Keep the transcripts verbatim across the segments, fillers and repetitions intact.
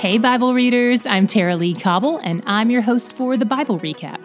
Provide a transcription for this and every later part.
Hey, Bible readers, I'm Tara Lee Cobble, and I'm your host for the Bible Recap.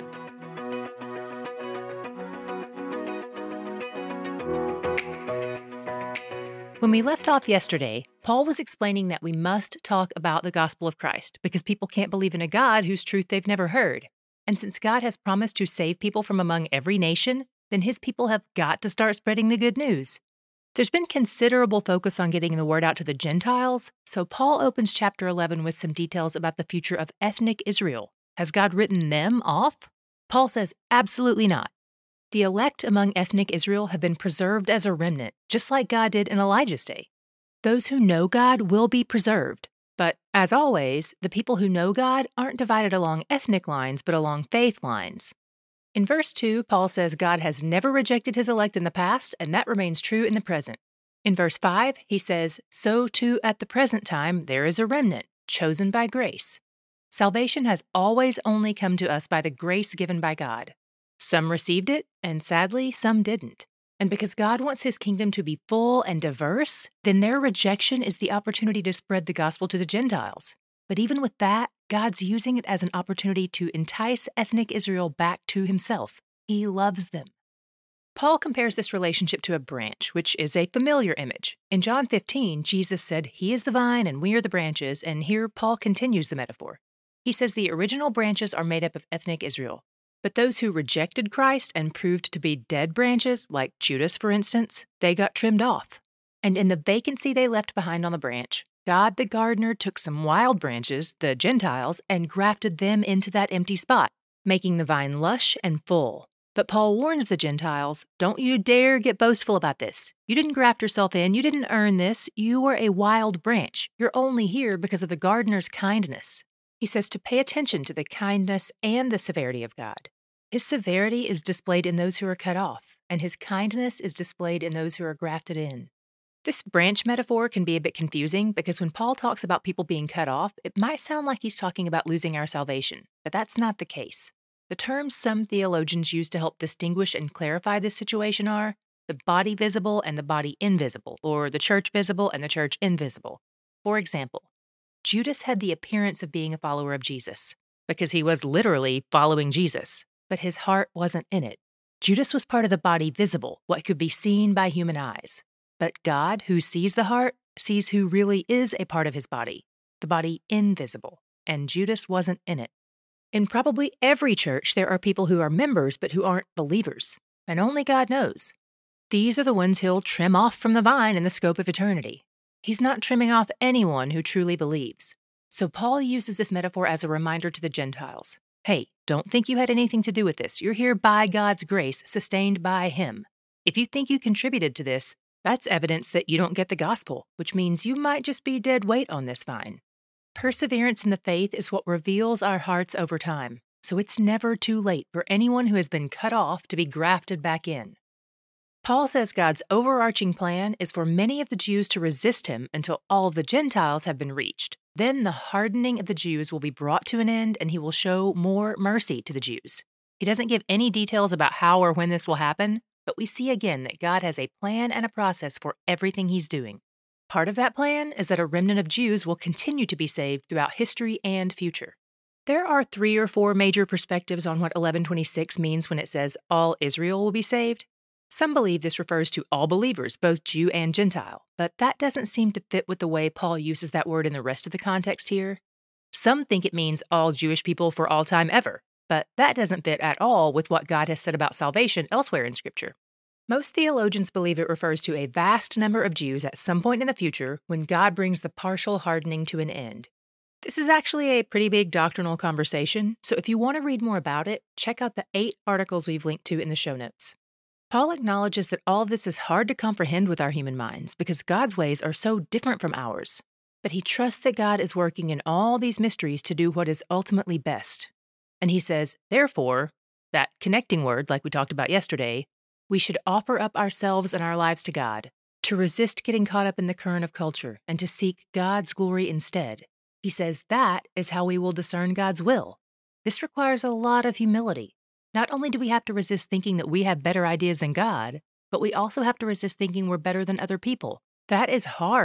When we left off yesterday, Paul was explaining that we must talk about the gospel of Christ because people can't believe in a God whose truth they've never heard. And since God has promised to save people from among every nation, then his people have got to start spreading the good news. There's been considerable focus on getting the word out to the Gentiles, so Paul opens chapter eleven with some details about the future of ethnic Israel. Has God written them off? Paul says absolutely not. The elect among ethnic Israel have been preserved as a remnant, just like God did in Elijah's day. Those who know God will be preserved, but as always, the people who know God aren't divided along ethnic lines, but along faith lines. In verse two, Paul says God has never rejected his elect in the past, and that remains true in the present. In verse five, he says, so too at the present time there is a remnant, chosen by grace. Salvation has always only come to us by the grace given by God. Some received it, and sadly, some didn't. And because God wants his kingdom to be full and diverse, then their rejection is the opportunity to spread the gospel to the Gentiles. But even with that, God's using it as an opportunity to entice ethnic Israel back to himself. He loves them. Paul compares this relationship to a branch, which is a familiar image. In John fifteen, Jesus said, he is the vine and we are the branches, and here Paul continues the metaphor. He says the original branches are made up of ethnic Israel. But those who rejected Christ and proved to be dead branches, like Judas for instance, they got trimmed off. And in the vacancy they left behind on the branch, God the gardener took some wild branches, the Gentiles, and grafted them into that empty spot, making the vine lush and full. But Paul warns the Gentiles, don't you dare get boastful about this. You didn't graft yourself in, you didn't earn this, you were a wild branch. You're only here because of the gardener's kindness. He says to pay attention to the kindness and the severity of God. His severity is displayed in those who are cut off, and his kindness is displayed in those who are grafted in. This branch metaphor can be a bit confusing because when Paul talks about people being cut off, it might sound like he's talking about losing our salvation, but that's not the case. The terms some theologians use to help distinguish and clarify this situation are the body visible and the body invisible, or the church visible and the church invisible. For example, Judas had the appearance of being a follower of Jesus, because he was literally following Jesus, but his heart wasn't in it. Judas was part of the body visible, what could be seen by human eyes. But God, who sees the heart, sees who really is a part of his body, the body invisible, and Judas wasn't in it. In probably every church, there are people who are members but who aren't believers, and only God knows. These are the ones he'll trim off from the vine in the scope of eternity. He's not trimming off anyone who truly believes. So Paul uses this metaphor as a reminder to the Gentiles. Hey, don't think you had anything to do with this. You're here by God's grace, sustained by him. If you think you contributed to this, that's evidence that you don't get the gospel, which means you might just be dead weight on this vine. Perseverance in the faith is what reveals our hearts over time, so it's never too late for anyone who has been cut off to be grafted back in. Paul says God's overarching plan is for many of the Jews to resist him until all of the Gentiles have been reached. Then the hardening of the Jews will be brought to an end, and he will show more mercy to the Jews. He doesn't give any details about how or when this will happen, but we see again that God has a plan and a process for everything he's doing. Part of that plan is that a remnant of Jews will continue to be saved throughout history and future. There are three or four major perspectives on what eleven twenty-six means when it says all Israel will be saved. Some believe this refers to all believers, both Jew and Gentile, but that doesn't seem to fit with the way Paul uses that word in the rest of the context here. Some think it means all Jewish people for all time ever, but that doesn't fit at all with what God has said about salvation elsewhere in Scripture. Most theologians believe it refers to a vast number of Jews at some point in the future when God brings the partial hardening to an end. This is actually a pretty big doctrinal conversation, so if you want to read more about it, check out the eight articles we've linked to in the show notes. Paul acknowledges that all this is hard to comprehend with our human minds because God's ways are so different from ours. But he trusts that God is working in all these mysteries to do what is ultimately best. And he says, therefore, that connecting word, like we talked about yesterday, we should offer up ourselves and our lives to God, to resist getting caught up in the current of culture, and to seek God's glory instead. He says that is how we will discern God's will. This requires a lot of humility. Not only do we have to resist thinking that we have better ideas than God, but we also have to resist thinking we're better than other people. That is hard.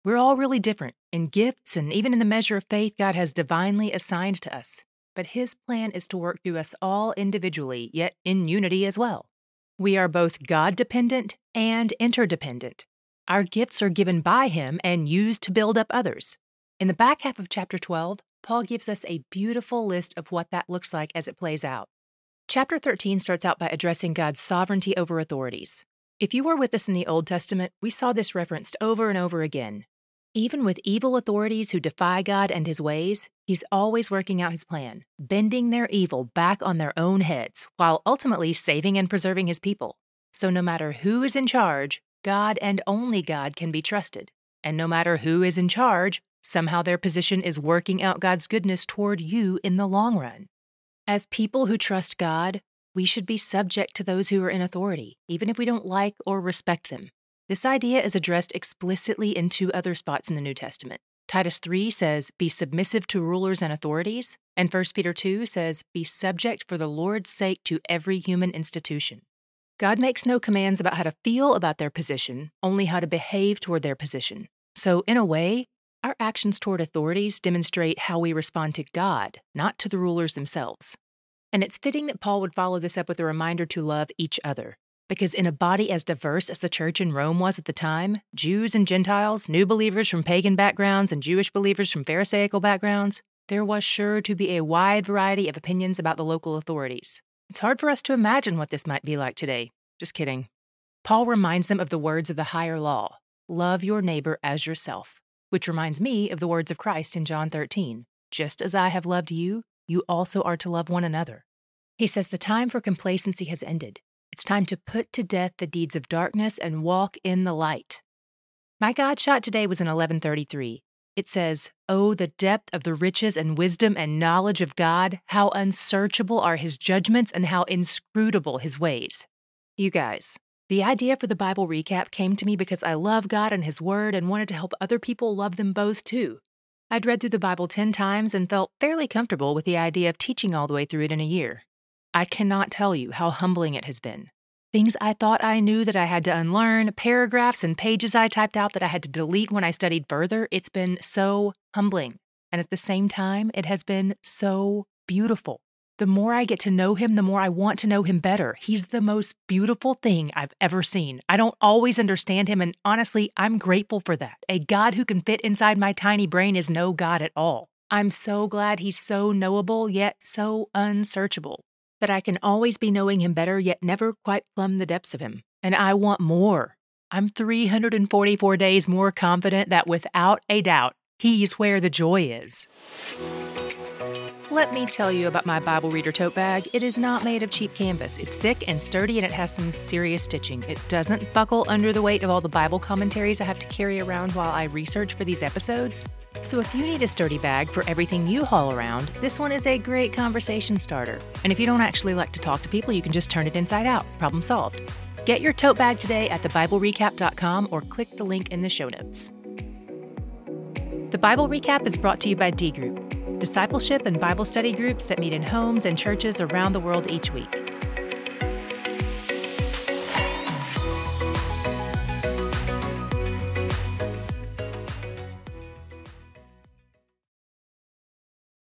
We're all really different in gifts and even in the measure of faith God has divinely assigned to us. But His plan is to work through us all individually, yet in unity as well. We are both God-dependent and interdependent. Our gifts are given by Him and used to build up others. In the back half of chapter twelve, Paul gives us a beautiful list of what that looks like as it plays out. Chapter thirteen starts out by addressing God's sovereignty over authorities. If you were with us in the Old Testament, we saw this referenced over and over again. Even with evil authorities who defy God and His ways, He's always working out His plan, bending their evil back on their own heads, while ultimately saving and preserving His people. So no matter who is in charge, God and only God can be trusted. And no matter who is in charge, somehow their position is working out God's goodness toward you in the long run. As people who trust God, we should be subject to those who are in authority, even if we don't like or respect them. This idea is addressed explicitly in two other spots in the New Testament. Titus three says, "Be submissive to rulers and authorities," and First Peter two says, "Be subject for the Lord's sake to every human institution." God makes no commands about how to feel about their position, only how to behave toward their position. So, in a way, our actions toward authorities demonstrate how we respond to God, not to the rulers themselves. And it's fitting that Paul would follow this up with a reminder to love each other. Because in a body as diverse as the church in Rome was at the time, Jews and Gentiles, new believers from pagan backgrounds and Jewish believers from Pharisaical backgrounds, there was sure to be a wide variety of opinions about the local authorities. It's hard for us to imagine what this might be like today. Just kidding. Paul reminds them of the words of the higher law, "Love your neighbor as yourself," which reminds me of the words of Christ in John thirteen, "Just as I have loved you, you also are to love one another." He says the time for complacency has ended. It's time to put to death the deeds of darkness and walk in the light. My God shot today was in eleven thirty-three. It says, "Oh, the depth of the riches and wisdom and knowledge of God, how unsearchable are His judgments and how inscrutable His ways." You guys, the idea for the Bible recap came to me because I love God and His Word and wanted to help other people love them both too. I'd read through the Bible ten times and felt fairly comfortable with the idea of teaching all the way through it in a year. I cannot tell you how humbling it has been. Things I thought I knew that I had to unlearn, paragraphs and pages I typed out that I had to delete when I studied further, it's been so humbling. And at the same time, it has been so beautiful. The more I get to know Him, the more I want to know Him better. He's the most beautiful thing I've ever seen. I don't always understand Him, and honestly, I'm grateful for that. A God who can fit inside my tiny brain is no God at all. I'm so glad He's so knowable, yet so unsearchable. That I can always be knowing Him better, yet never quite plumb the depths of Him. And I want more. I'm three hundred forty-four days more confident that without a doubt, He's where the joy is. Let me tell you about my Bible Reader tote bag. It is not made of cheap canvas. It's thick and sturdy, and it has some serious stitching. It doesn't buckle under the weight of all the Bible commentaries I have to carry around while I research for these episodes. So if you need a sturdy bag for everything you haul around, this one is a great conversation starter. And if you don't actually like to talk to people, you can just turn it inside out. Problem solved. Get your tote bag today at the bible recap dot com or click the link in the show notes. The Bible Recap is brought to you by D Group, discipleship and Bible study groups that meet in homes and churches around the world each week.